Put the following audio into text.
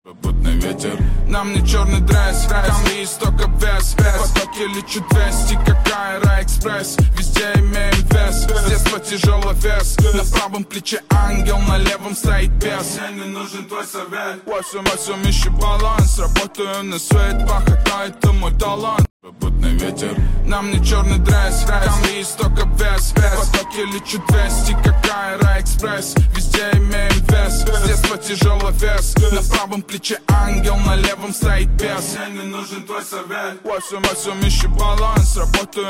Попутный ветер, нам не черный дресс, там есть только вес. Потоки лечу 200, как Аэроэкспресс. Везде имеем вес, с детства тяжелый вес. На правом плече ангел, на левом стоит бес. Мне не нужен твой совет, во всем ищу баланс. Работаю на свет, пахота это мой талант. Попутный ветер, нам не черный дресс, там есть только вес. Потоки лечу 200, как Аэроэкспресс. Везде имеем вес, с детства тяжелый вес. На правом плече ангел, на левом стоит бес. Мне не нужен твой совет, во всем ищу баланс. Работаю